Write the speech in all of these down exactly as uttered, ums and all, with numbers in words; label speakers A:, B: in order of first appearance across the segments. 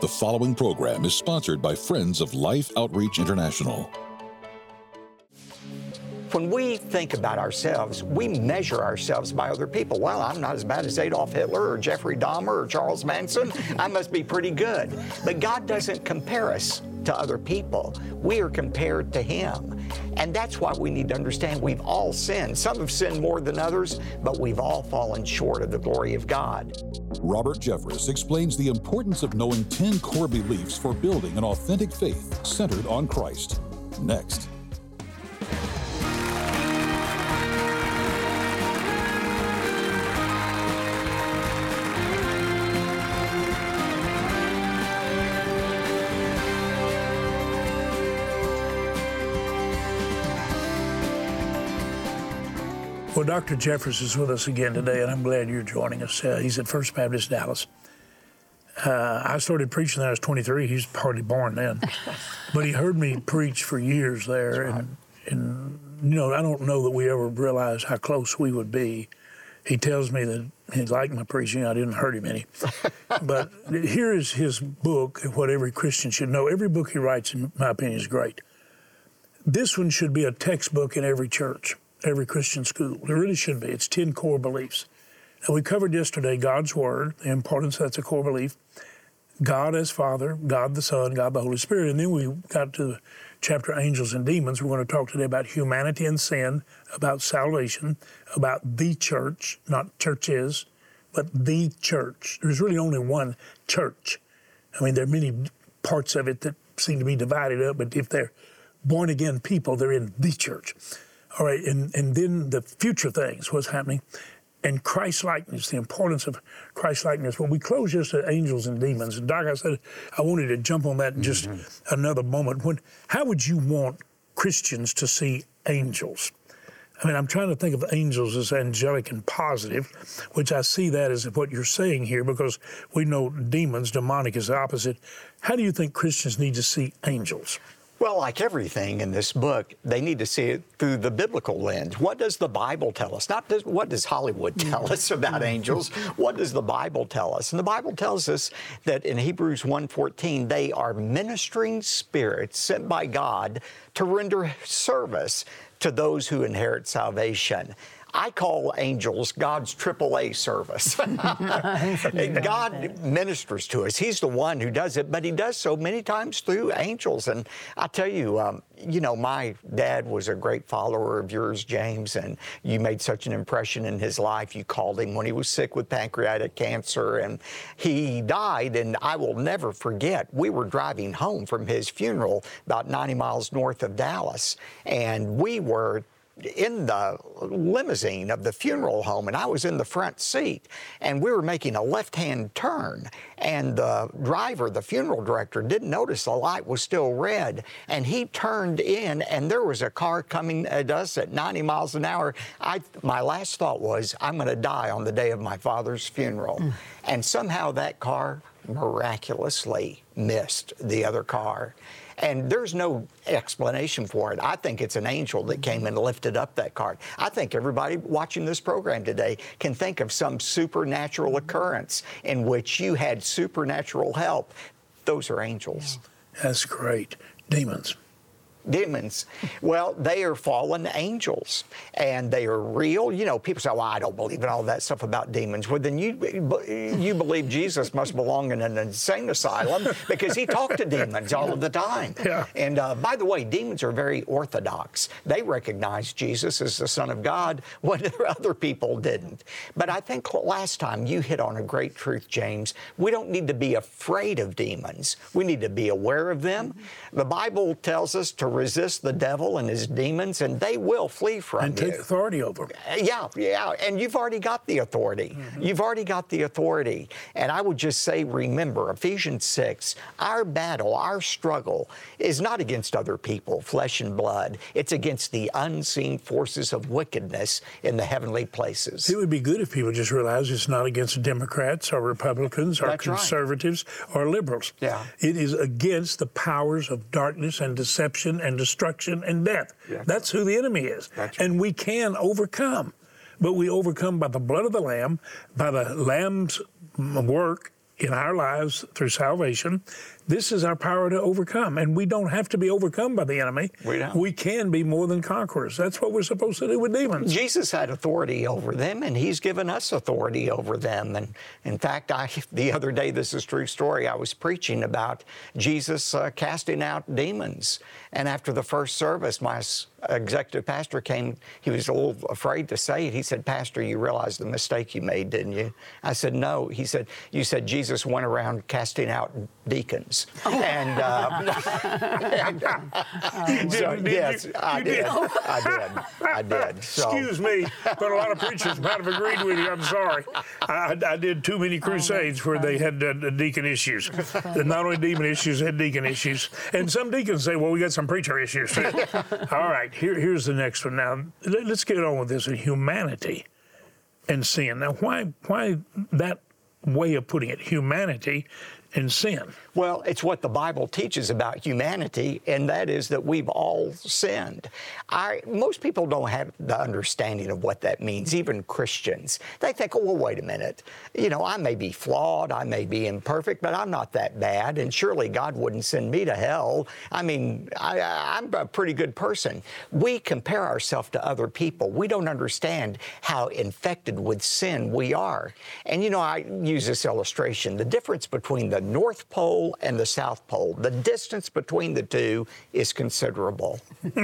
A: The following program is sponsored by Friends of Life Outreach International.
B: When we think about ourselves, we measure ourselves by other people. Well, I'm not as bad as Adolf Hitler or Jeffrey Dahmer or Charles Manson. I must be pretty good. But God doesn't compare us to other people. We are compared to Him. And that's why we need to understand we've all sinned. Some have sinned more than others, but we've all fallen short of the glory of God.
A: Robert Jeffress explains the importance of knowing ten core beliefs for building an authentic faith centered on Christ. Next.
C: Well, Doctor Jeffress is with us again today, and I'm glad you're joining us. Uh, he's at First Baptist Dallas. Uh, I started preaching when I was twenty-three. He was hardly born then. But he heard me preach for years there,
B: That's right.
C: and, and, you know, I don't know that we ever realized how close we would be. He tells me that he liked my preaching. I didn't hurt him any. But here is his book, What Every Christian Should Know. Every book he writes, in my opinion, is great. This one should be a textbook in every church, every Christian school. It really should be. It's ten core beliefs. And we covered yesterday God's Word, the importance that's a core belief, God as Father, God the Son, God the Holy Spirit. And then we got to the chapter Angels and Demons. We're going to talk today about humanity and sin, about salvation, about the church, not churches, but the church. There's really only one church. I mean, there are many parts of it that seem to be divided up, but if they're born-again people, they're in the church. All right, and, and then the future things, what's happening, and Christ-likeness, the importance of Christ-likeness. Well, we closed just at Angels and Demons. And Doc, I said I wanted to jump on that in just mm-hmm. another moment. When, how would you want Christians to see angels? I mean, I'm trying to think of angels as angelic and positive, which I see that as what you're saying here, because we know demons, demonic is the opposite. How do you think Christians need to see angels?
B: Well, like everything in this book, they need to see it through the biblical lens. What does the Bible tell us? Not does, what does Hollywood tell us about angels? What does the Bible tell us? And the Bible tells us that in Hebrews one fourteen, they are ministering spirits sent by God to render service to those who inherit salvation. I call angels God's triple A service. God ministers to us. He's the one who does it, but He does so many times through angels. And I tell you, um, you know, my dad was a great follower of yours, James, and you made such an impression in his life. You called him when he was sick with pancreatic cancer, and he died, and I will never forget, we were driving home from his funeral about ninety miles north of Dallas, and we were in the limousine of the funeral home, and I was in the front seat, and we were making a left-hand turn, and the driver, the funeral director, didn't notice the light was still red, and he turned in, and there was a car coming at us at ninety miles an hour. I, my last thought was, I'm going to die on the day of my father's funeral. Mm. And somehow that car miraculously missed the other car. And there's no explanation for it. I think it's an angel that came and lifted up that car. I think everybody watching this program today can think of some supernatural occurrence in which you had supernatural help. Those are angels.
C: That's great. Demons.
B: Demons, well, they are fallen angels, and they are real. You know, people say, well, I don't believe in all that stuff about demons. Well, then you you believe Jesus must belong in an insane asylum because He talked to demons all of the time.
C: Yeah.
B: And uh, by the way, demons are very orthodox. They recognize Jesus as the Son of God when other people didn't. But I think last time you hit on a great truth, James. We don't need to be afraid of demons. We need to be aware of them. The Bible tells us to resist the devil and his demons, and they will flee from
C: and
B: you.
C: And take authority over them.
B: Yeah, yeah, and you've already got the authority. Mm-hmm. You've already got the authority. And I would just say, remember, Ephesians six, our battle, our struggle is not against other people, flesh and blood. It's against the unseen forces of wickedness in the heavenly places.
C: It would be good if people just realized it's not against Democrats or Republicans or
B: That's
C: conservatives right. or liberals.
B: Yeah.
C: It is against the powers of darkness and deception and destruction and death. Yeah. That's who the enemy is.
B: That's
C: and
B: right.
C: we can overcome. But we overcome by the blood of the Lamb, by the Lamb's work in our lives through salvation. This is our power to overcome, and we don't have to be overcome by the enemy.
B: We don't.
C: We can be more than conquerors. That's what we're supposed to do with demons.
B: Jesus had authority over them, and he's given us authority over them. And in fact, I, the other day, this is a true story, I was preaching about Jesus uh, casting out demons. And after the first service, my executive pastor came, he was a little afraid to say it. He said, "Pastor, you realize the mistake you made, didn't you?" I said, "No." He said, "You said Jesus went around casting out deacons." Oh. And, uh, and uh, so,
C: did, did
B: yes,
C: you,
B: I,
C: you
B: did.
C: did.
B: I did. I did. So.
C: Excuse me, but a lot of preachers might have agreed with you. I'm sorry. I, I did too many crusades where they had uh, deacon issues. Not only demon issues, they had deacon issues. And some deacons say, well, we got some preacher issues too. All right, here, here's the next one. Now, let's get on with this. Humanity and sin. Now, why, why that way of putting it, humanity and sin?
B: Well, it's what the Bible teaches about humanity, and that is that we've all sinned. I, most people don't have the understanding of what that means, even Christians. They think, oh, well, wait a minute. You know, I may be flawed, I may be imperfect, but I'm not that bad, and surely God wouldn't send me to hell. I mean, I, I'm a pretty good person. We compare ourselves to other people. We don't understand how infected with sin we are. And, you know, I use this illustration. The difference between the North Pole and the South Pole, the distance between the two is considerable.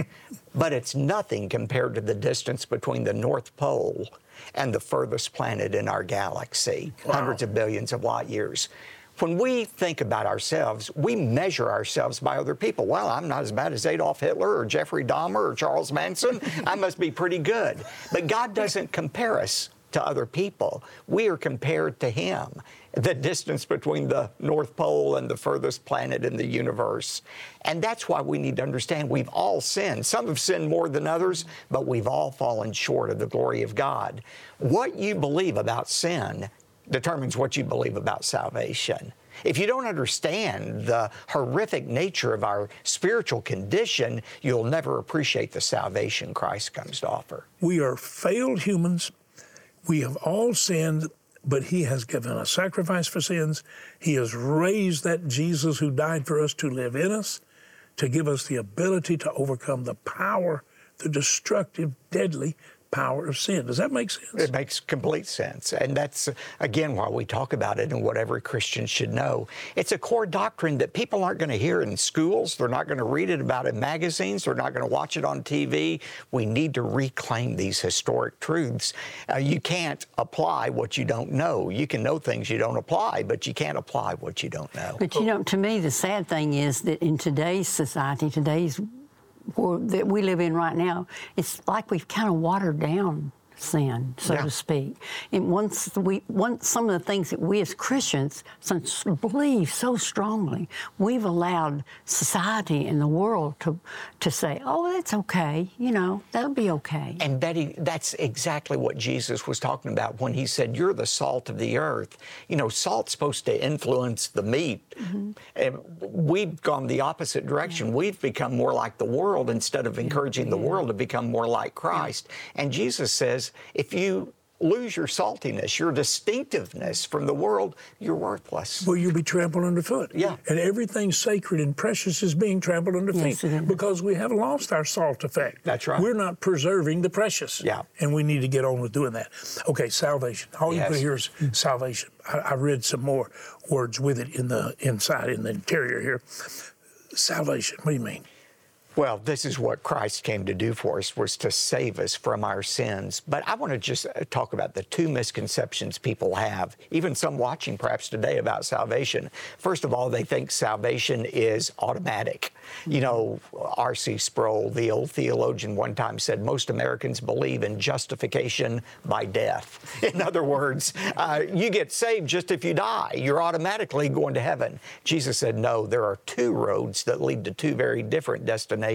B: But it's nothing compared to the distance between the North Pole and the furthest planet in our galaxy, wow. hundreds of billions of light years. When we think about ourselves, we measure ourselves by other people. Well, I'm not as bad as Adolf Hitler or Jeffrey Dahmer or Charles Manson. I must be pretty good. But God doesn't compare us to other people. We are compared to Him. The distance between the North Pole and the furthest planet in the universe. And that's why we need to understand we've all sinned. Some have sinned more than others, but we've all fallen short of the glory of God. What you believe about sin determines what you believe about salvation. If you don't understand the horrific nature of our spiritual condition, you'll never appreciate the salvation Christ comes to offer.
C: We are failed humans. We have all sinned, but He has given a sacrifice for sins. He has raised that Jesus who died for us to live in us, to give us the ability to overcome the power, the destructive, deadly power of sin. Does that make sense?
B: It makes complete sense. And that's, again, why we talk about it and what every Christian should know. It's a core doctrine that people aren't going to hear in schools. They're not going to read it about in magazines. They're not going to watch it on T V. We need to reclaim these historic truths. Uh, you can't apply what you don't know. You can know things you don't apply, but you can't apply what you don't know.
D: But, you know, to me, the sad thing is that in today's society, today's world that we live in right now, it's like we've kind of watered down sin, so yeah. to speak. And once we, once some of the things that we as Christians believe so strongly, we've allowed society and the world to to say, oh, that's okay, you know, that'll be okay.
B: And Betty, that's exactly what Jesus was talking about when He said, you're the salt of the earth. You know, salt's supposed to influence the meat. Mm-hmm. And we've gone the opposite direction. Yeah. We've become more like the world instead of encouraging yeah. the world to become more like Christ. Yeah. And Jesus says, if you lose your saltiness, your distinctiveness from the world, you're worthless.
C: Well, you'll be trampled underfoot.
B: Yeah.
C: And everything sacred and precious is being trampled underfoot yes, because we have lost our salt effect.
B: That's right.
C: We're not preserving the precious.
B: Yeah.
C: And we need to get on with doing that. Okay, salvation. All yes. you put here is salvation. I, I read some more words with it in the inside, in the interior here. Salvation, what do you mean?
B: Well, this is what Christ came to do for us, was to save us from our sins. But I want to just talk about the two misconceptions people have, even some watching perhaps today, about salvation. First of all, they think salvation is automatic. You know, R C Sproul, the old theologian, one time said, most Americans believe in justification by death. In other words, uh, you get saved just if you die. You're automatically going to heaven. Jesus said, no, there are two roads that lead to two very different destinations.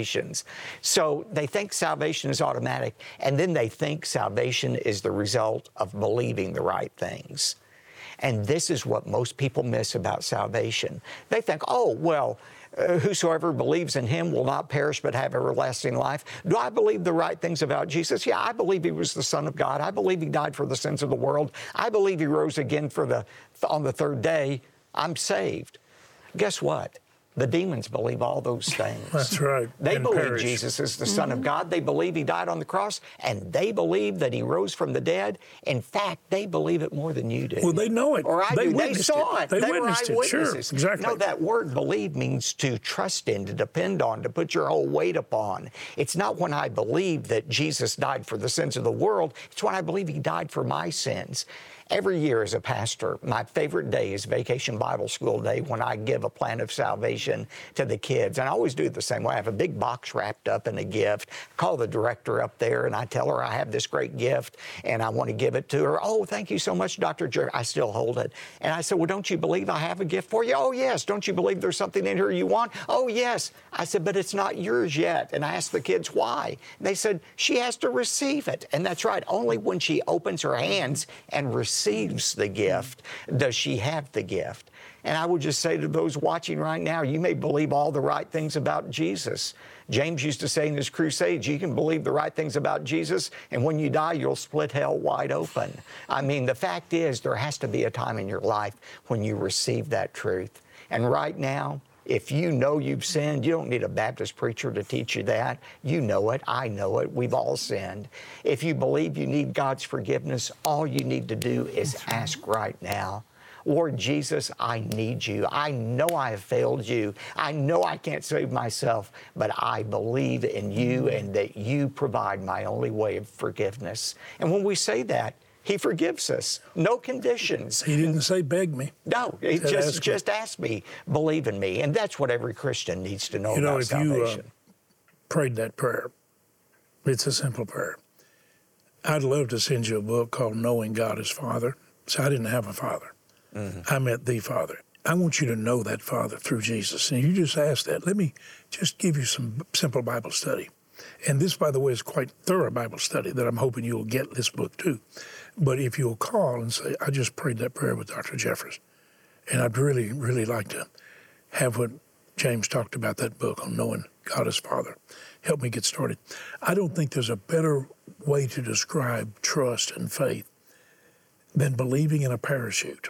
B: So they think salvation is automatic, and then they think salvation is the result of believing the right things. And this is what most people miss about salvation. They think, oh, well, uh, whosoever believes in Him will not perish but have everlasting life. Do I believe the right things about Jesus? Yeah, I believe He was the Son of God. I believe He died for the sins of the world. I believe He rose again for the on the third day. I'm saved. Guess what? The demons believe all those things.
C: That's right.
B: They
C: And
B: believe
C: perish.
B: Jesus is the Son of God. They believe He died on the cross, and they believe that He rose from the dead. In fact, they believe it more than you do.
C: Well, they know it.
B: Or I
C: They
B: do. They
C: witnessed
B: saw
C: it.
B: it.
C: They
B: were
C: witnessed it. Sure,
B: eyewitnesses.
C: exactly.
B: No, that word believe means to trust in, to depend on, to put your whole weight upon. It's not when I believe that Jesus died for the sins of the world. It's when I believe He died for my sins. Every year as a pastor, my favorite day is Vacation Bible School Day, when I give a plan of salvation to the kids. And I always do it the same way. I have a big box wrapped up in a gift. I call the director up there and I tell her I have this great gift and I want to give it to her. Oh, thank you so much, Doctor Jerry. I still hold it. And I said, well, don't you believe I have a gift for you? Oh, yes. Don't you believe there's something in here you want? Oh, yes. I said, but it's not yours yet. And I asked the kids why. And they said, she has to receive it. And that's right. Only when she opens her hands and receives receives the gift does she have the gift. And I would just say to those watching right now, you may believe all the right things about Jesus. James used to say in his crusades, you can believe the right things about Jesus, and when you die, you'll split hell wide open. I mean, the fact is, there has to be a time in your life when you receive that truth. And right now, if you know you've sinned, you don't need a Baptist preacher to teach you that. You know it. I know it. We've all sinned. If you believe you need God's forgiveness, all you need to do is ask right now. Lord Jesus, I need you. I know I have failed you. I know I can't save myself, but I believe in you and that you provide my only way of forgiveness. And when we say that, He forgives us. No conditions.
C: He didn't say beg me.
B: No, he
C: Said
B: just,
C: ask
B: just ask me, believe in me. And that's what every Christian needs to know
C: You know,
B: about
C: if
B: salvation.
C: you uh, prayed that prayer, it's a simple prayer. I'd love to send you a book called Knowing God as Father. So I didn't have a father. Mm-hmm. I met the Father. I want you to know that Father through Jesus. And you just ask that. Let me just give you some simple Bible study. And this, by the way, is quite thorough Bible study that I'm hoping you'll get this book too. But if you'll call and say, I just prayed that prayer with Doctor Jeffress, and I'd really, really like to have what James talked about, that book on Knowing God as Father. Help me get started. I don't think there's a better way to describe trust and faith than believing in a parachute.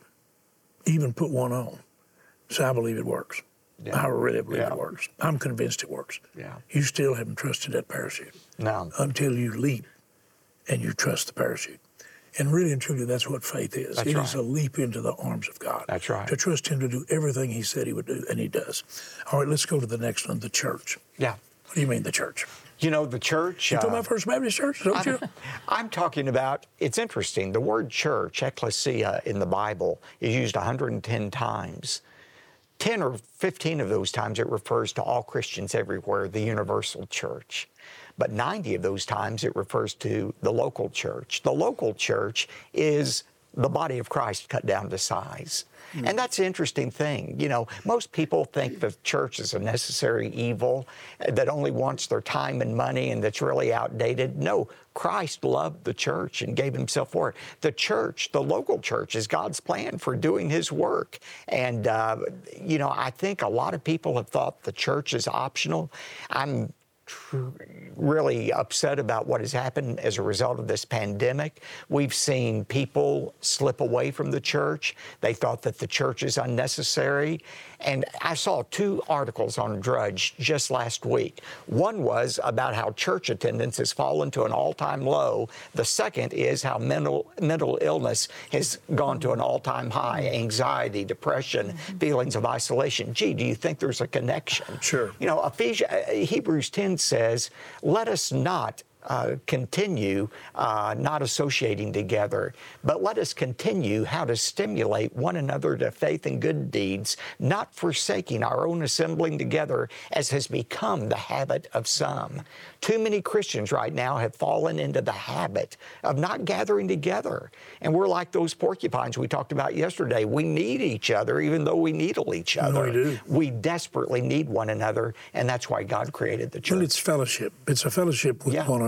C: Even put one on. So I believe it works. Yeah. I really believe yeah. it works. I'm convinced it works.
B: Yeah.
C: You still haven't trusted that parachute.
B: No.
C: Until you leap and you trust the parachute. And really and truly, that's what faith is.
B: That's
C: it
B: right.
C: is a leap into the arms of God.
B: That's right.
C: To trust Him to do everything He said He would do, and He does. All right, let's go to the next one, the church.
B: Yeah.
C: What do you mean, the church?
B: You know, the church...
C: You
B: uh,
C: talking about First Baptist Church, don't
B: I'm,
C: you?
B: I'm talking about, it's interesting, the word church, ecclesia, in the Bible is used one hundred ten times. ten or fifteen of those times it refers to all Christians everywhere, the universal church. But ninety of those times it refers to the local church. The local church is the body of Christ cut down to size. Mm. And that's an interesting thing. You know, most people think the church is a necessary evil that only wants their time and money and that's really outdated. No, Christ loved the church and gave Himself for it. The church, the local church, is God's plan for doing His work. And, uh, you know, I think a lot of people have thought the church is optional. I'm really upset about what has happened as a result of this pandemic. We've seen people slip away from the church. They thought that the church is unnecessary. And I saw two articles on Drudge just last week. One was about how church attendance has fallen to an all-time low. The second is how mental mental illness has gone to an all-time high. Anxiety, depression, feelings of isolation. Gee, do you think there's a connection?
C: Sure.
B: You know, Ephesians, Hebrews ten says, let us not Uh, continue uh, not associating together, but let us continue how to stimulate one another to faith and good deeds, not forsaking our own assembling together as has become the habit of some. Too many Christians right now have fallen into the habit of not gathering together. And we're like those porcupines we talked about yesterday. We need each other even though we needle each other.
C: No, we do.
B: We desperately need one another, and that's why God created the church.
C: Well, it's fellowship. It's a fellowship with
B: Yeah.
C: one another.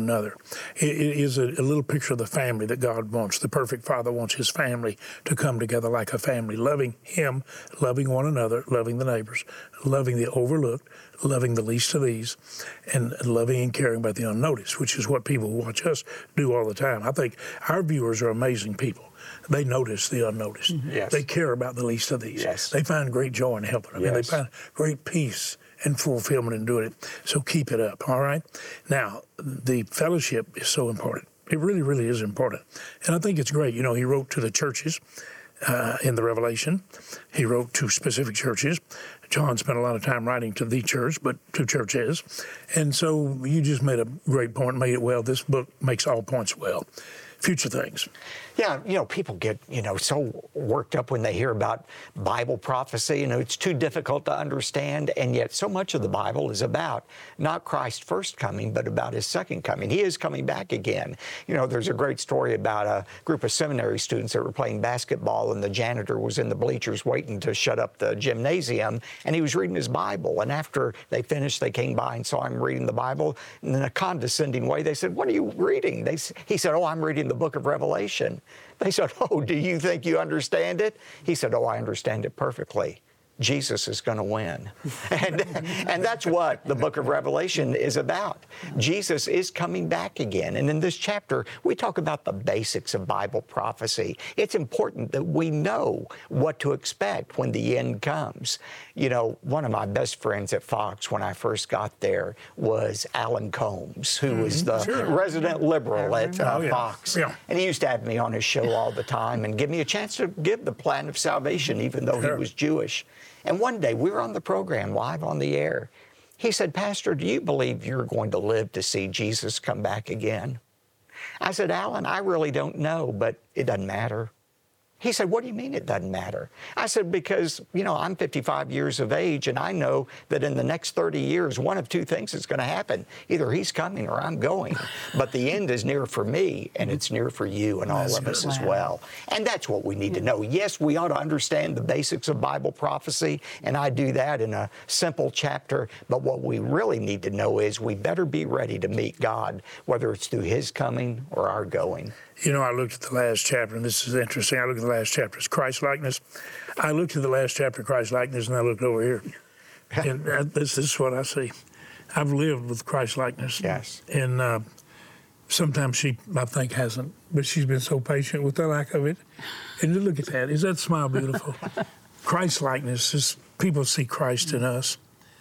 C: another. It, it is a, a little picture of the family that God wants. The perfect Father wants his family to come together like a family, loving him, loving one another, loving the neighbors, loving the overlooked, loving the least of these, and loving and caring about the unnoticed, which is what people who watch us do all the time. I think our viewers are amazing people. They notice the unnoticed.
B: Yes.
C: They care about the least of these.
B: Yes.
C: They find great joy in helping them.
B: Yes.
C: And they find great peace and fulfillment in doing it. So keep it up, all right? Now, the fellowship is so important. It really, really is important. And I think it's great. You know, he wrote to the churches uh, in the Revelation. He wrote to specific churches. John spent a lot of time writing to the church, but to churches. And so you just made a great point, made it well. This book makes all points well. Future things.
B: Yeah, you know, people get, you know, so worked up when they hear about Bible prophecy. You know, it's too difficult to understand, and yet so much of the Bible is about not Christ's first coming, but about his second coming. He is coming back again. You know, there's a great story about a group of seminary students that were playing basketball, and the janitor was in the bleachers waiting to shut up the gymnasium, and he was reading his Bible. And after they finished, they came by and saw him reading the Bible. And in a condescending way, they said, "What are you reading?" They, he said, "Oh, I'm reading the book of Revelation." They said, "Oh, do you think you understand it?" He said, "Oh, I understand it perfectly. Jesus is going to win." and, and that's what the book of Revelation is about. Jesus is coming back again. And in this chapter, we talk about the basics of Bible prophecy. It's important that we know what to expect when the end comes. You know, one of my best friends at Fox when I first got there was Alan Combs, who mm-hmm. was the sure. resident liberal at uh, oh, yeah. Fox. Yeah. And he used to have me on his show all the time and give me a chance to give the plan of salvation, even though sure. he was Jewish. And one day, we were on the program, live on the air. He said, "Pastor, do you believe you're going to live to see Jesus come back again?" I said, "Alan, I really don't know, but it doesn't matter." He said, "What do you mean it doesn't matter?" I said, "Because, you know, I'm fifty-five years of age, and I know that in the next thirty years, one of two things is going to happen. Either he's coming or I'm going. But the end is near for me, and it's near for you and all that's of us wow. as well." And that's what we need to know. Yes, we ought to understand the basics of Bible prophecy, and I do that in a simple chapter. But what we really need to know is we better be ready to meet God, whether it's through his coming or our going.
C: You know, I looked at the last chapter, and this is interesting. I looked at the last chapter, it's Christ-likeness. I looked at the last chapter, Christ-likeness, and I looked over here. And this, this is what I see. I've lived with Christ-likeness.
B: Yes.
C: And uh, sometimes she, I think, hasn't, but she's been so patient with the lack of it. And look at that. Is that smile beautiful? Christ-likeness is people see Christ in us.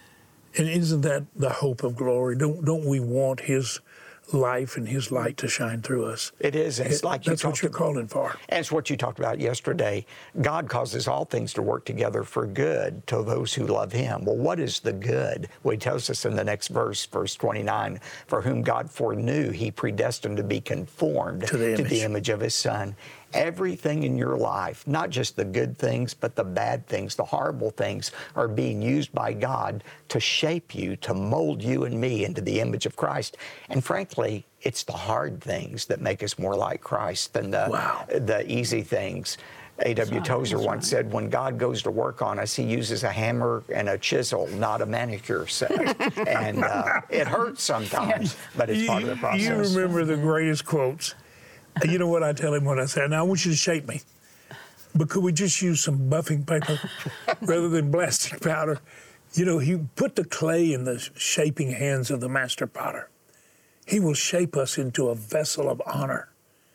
C: And isn't that the hope of glory? Don't, don't we want his life and his light to shine through us?
B: It is. And it's like
C: That's
B: you
C: what you're
B: about,
C: calling for.
B: And it's what you talked about yesterday. God causes all things to work together for good to those who love him. Well, what is the good? Well, he tells us in the next verse, verse twenty-nine, "For whom God foreknew, he predestined to be conformed
C: to the image,
B: to the image of his Son." Everything in your life, not just the good things, but the bad things, the horrible things, are being used by God to shape you, to mold you and me into the image of Christ. And frankly, it's the hard things that make us more like Christ than the,
C: wow.
B: the easy things. A W Tozer once right. said, when God goes to work on us, he uses a hammer and a chisel, not a manicure set. And uh, it hurts sometimes, but it's
C: you,
B: part of the process.
C: You remember the greatest quotes. You know what I tell him when I say, "Now I want you to shape me, but could we just use some buffing paper rather than blasting powder?" You know, he put the clay in the shaping hands of the master potter. He will shape us into a vessel of honor.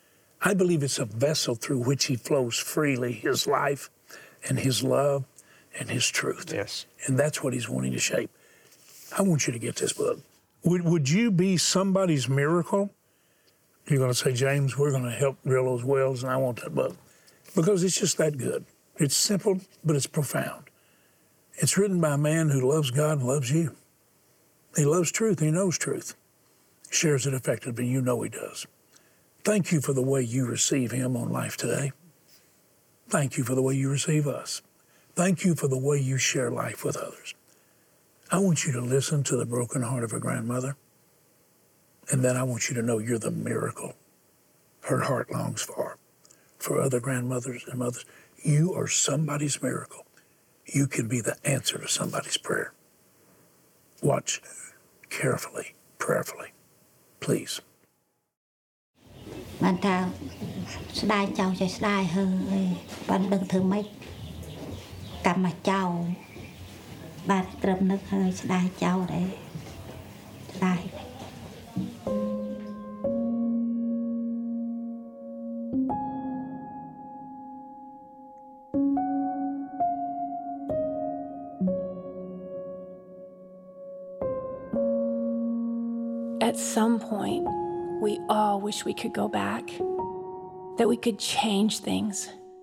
C: I believe it's a vessel through which he flows freely, his life and his love and his truth.
B: Yes.
C: And that's what he's wanting to shape. I want you to get this book. Would, would you be somebody's miracle? You're going to say, "James, we're going to help drill those wells, and I want that book." Because it's just that good. It's simple, but it's profound. It's written by a man who loves God and loves you. He loves truth. He knows truth. He shares it effectively. You know he does. Thank you for the way you receive him on Life Today. Thank you for the way you receive us. Thank you for the way you share life with others. I want you to listen to the broken heart of a grandmother. And then I want you to know you're the miracle her heart longs for. For other grandmothers and mothers, you are somebody's miracle. You can be the answer to somebody's prayer. Watch carefully, prayerfully, please.
E: បានថាស្ដាយចៅចេះស្ដាយហើយបានដឹងធ្វើម៉េចកម្មមកចៅបានត្រឹមនឹកហើយស្ដាយចៅដែរស្ដាយ
F: At some point, we all wish we could go back, that we could change things.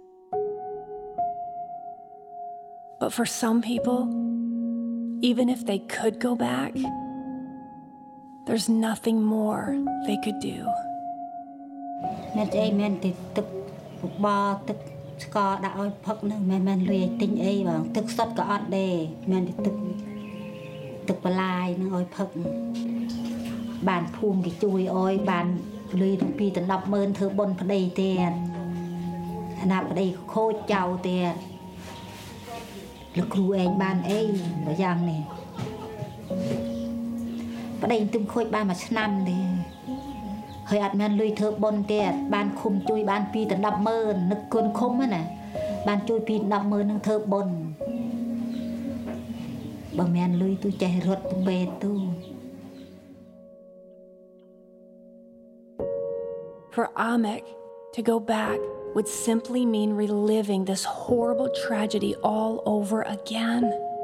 F: But for some people, even if they could go back, there's nothing more they could do.
E: អ្នកអីមែនទីទឹកបបទឹកស្ករដាក់ឲ្យផឹកនឹងមិនមែនលុយឲ្យទិញអីបងទឹកសុទ្ធក៏អត់ដែរមែនទីទឹកទឹកបន្លាយនឹងឲ្យផឹក បានភូមិគេជួយអោយបានលុយពីទៅ 10ម៉ឺន ធ្វើបុណ្យប្តីទៀតអាណាប្តីខូចចៅទៀតលោកគ្រូឯងបានអីបើយ៉ាងនេះប្តីទុំខូចបានមួយឆ្នាំទេហើយអត់មានលុយធ្វើបុណ្យទៀតបានឃុំជួយបានពីទៅ 10ម៉ឺន នឹកគុណឃុំណាបានជួយពី 10ម៉ឺន នឹងធ្វើបុណ្យបើមានលុយទូចេះរត់ទៅពេទ្យទូ
F: For Ahmek, to go back would simply mean reliving this horrible tragedy all over again.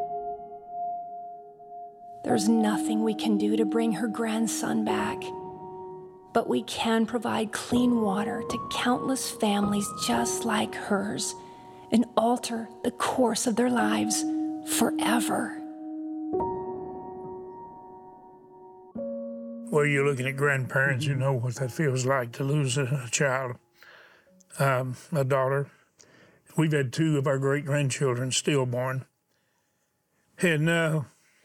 F: There's nothing we can do to bring her grandson back, but we can provide clean water to countless families just like hers and alter the course of their lives forever.
C: Well, you're looking at grandparents, you know what that feels like to lose a, a child, um, a daughter. We've had two of our great-grandchildren stillborn. And, uh,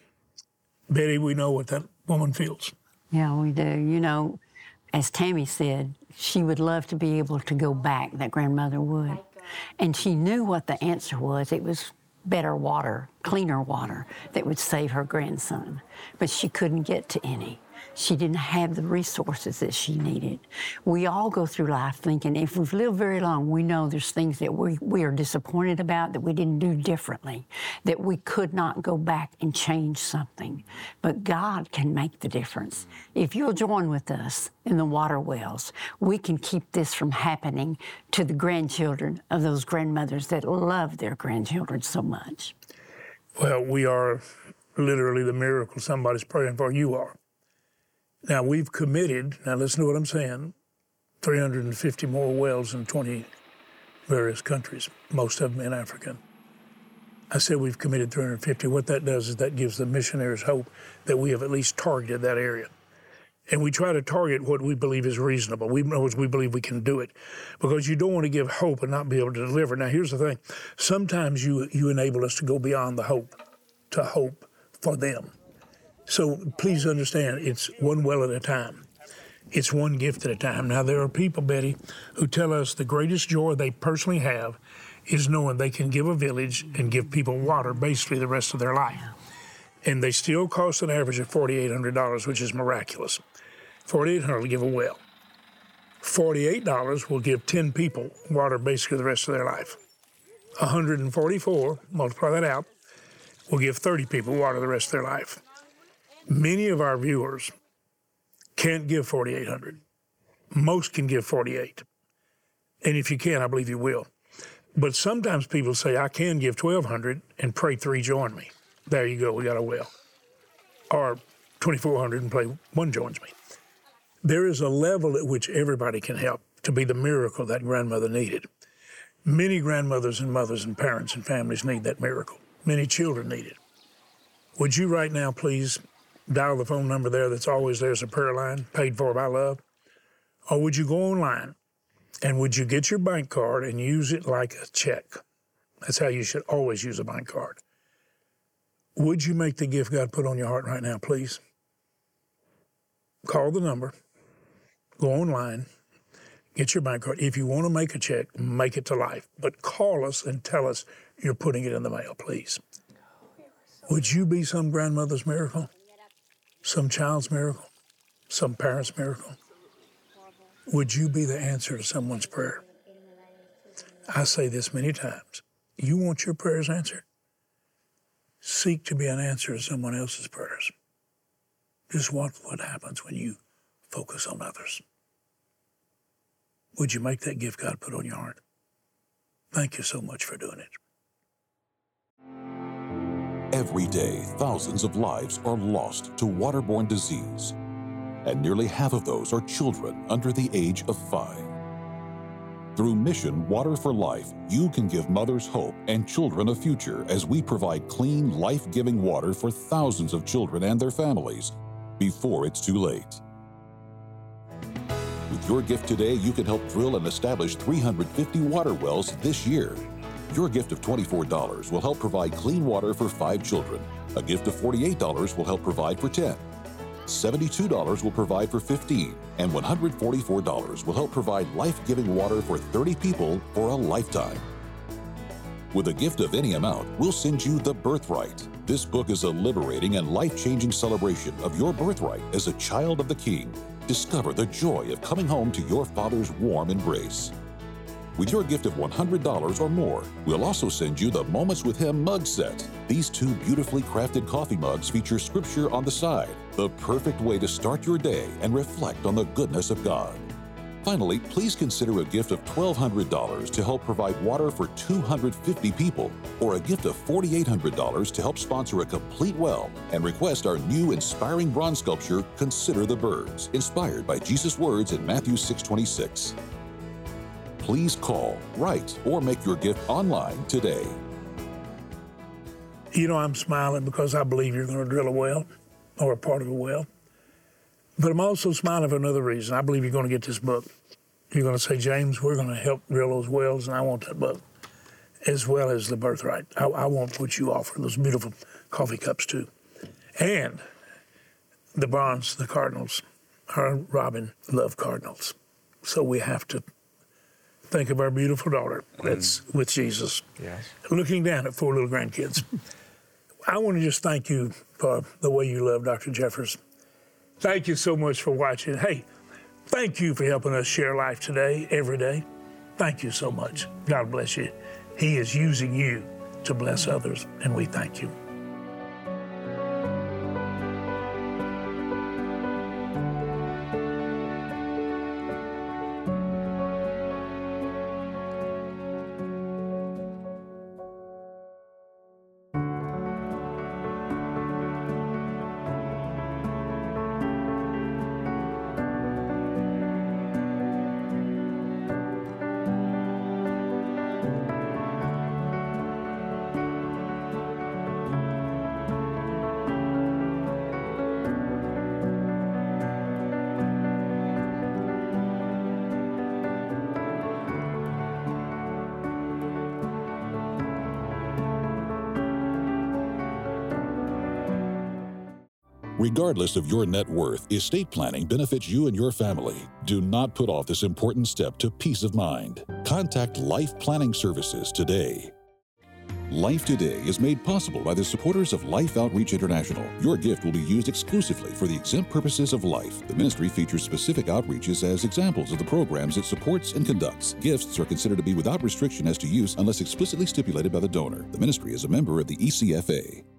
C: Betty, we know what that woman feels.
D: Yeah, we do. You know, as Tammy said, she would love to be able to go back, that grandmother would. And she knew what the answer was. It was better water, cleaner water that would save her grandson. But she couldn't get to any. She didn't have the resources that she needed. We all go through life thinking if we've lived very long, we know there's things that we, we are disappointed about that we didn't do differently, that we could not go back and change something. But God can make the difference. If you'll join with us in the water wells, we can keep this from happening to the grandchildren of those grandmothers that love their grandchildren so much.
C: Well, we are literally the miracle somebody's praying for. You are. Now, we've committed, now listen to what I'm saying, three hundred fifty more wells in twenty various countries, most of them in Africa. I said we've committed three hundred fifty. What that does is that gives the missionaries hope that we have at least targeted that area. And we try to target what we believe is reasonable. We know we believe we can do it because you don't want to give hope and not be able to deliver. Now, here's the thing. Sometimes you, you enable us to go beyond the hope, to hope for them. So please understand, it's one well at a time. It's one gift at a time. Now, there are people, Betty, who tell us the greatest joy they personally have is knowing they can give a village and give people water basically the rest of their life. And they still cost an average of forty-eight hundred dollars, which is miraculous. forty-eight hundred dollars to give a well. forty-eight dollars will give ten people water basically the rest of their life. one hundred forty-four, multiply that out, will give thirty people water the rest of their life. Many of our viewers can't give forty-eight hundred dollars. Most can give forty-eight. And if you can, I believe you will. But sometimes people say, I can give twelve hundred dollars and pray three join me. There you go, we got a well. Or twenty-four hundred dollars and pray one joins me. There is a level at which everybody can help to be the miracle that grandmother needed. Many grandmothers and mothers and parents and families need that miracle. Many children need it. Would you right now, please, dial the phone number there that's always there as a prayer line, paid for by love? Or would you go online and would you get your bank card and use it like a check? That's how you should always use a bank card. Would you make the gift God put on your heart right now, please? Call the number, go online, get your bank card. If you want to make a check, make it to life. But call us and tell us you're putting it in the mail, please. Would you be some grandmother's miracle? Some child's miracle? Some parent's miracle? would you be the answer to someone's prayer? I say this many times. You want your prayers answered? Seek to be an answer to someone else's prayers. Just watch what happens when you focus on others. Would you make that gift God put on your heart? Thank you so much for doing it.
A: Every day, thousands of lives are lost to waterborne disease, and nearly half of those are children under the age of five. Through Mission Water for Life, you can give mothers hope and children a future as we provide clean, life-giving water for thousands of children and their families before it's too late. With your gift today, you can help drill and establish three hundred fifty water wells this year. Your gift of twenty-four dollars will help provide clean water for five children. A gift of forty-eight dollars will help provide for ten. seventy-two dollars will provide for fifteen, and one hundred forty-four dollars will help provide life-giving water for thirty people for a lifetime. With a gift of any amount, we'll send you The Birthright. This book is a liberating and life-changing celebration of your birthright as a child of the King. Discover the joy of coming home to your Father's warm embrace. With your gift of one hundred dollars or more, we'll also send you the Moments with Him mug set. These two beautifully crafted coffee mugs feature scripture on the side, the perfect way to start your day and reflect on the goodness of God. Finally, please consider a gift of twelve hundred dollars to help provide water for two hundred fifty people, or a gift of four thousand eight hundred dollars to help sponsor a complete well, and request our new inspiring bronze sculpture, Consider the Birds, inspired by Jesus' words in Matthew six twenty-six. Please call, write, or make your gift online today.
C: You know, I'm smiling because I believe you're going to drill a well or a part of a well. But I'm also smiling for another reason. I believe you're going to get this book. You're going to say, James, we're going to help drill those wells, and I want that book, as well as The Birthright. I, I want what you offer, those beautiful coffee cups, too. And the bronze, the Cardinals, our Robin love Cardinals. So we have to think of our beautiful daughter that's mm. with Jesus, yes. looking down at four little grandkids. I want to just thank you for the way you love Doctor Jeffers. Thank you so much for watching. Hey, thank you for helping us share life today, every day. Thank you so much. God bless you. He is using you to bless others, and we thank you.
A: Regardless of your net worth, estate planning benefits you and your family. Do not put off this important step to peace of mind. Contact Life Planning Services today. Life Today is made possible by the supporters of Life Outreach International. Your gift will be used exclusively for the exempt purposes of life. The ministry features specific outreaches as examples of the programs it supports and conducts. Gifts are considered to be without restriction as to use unless explicitly stipulated by the donor. The ministry is a member of the E C F A.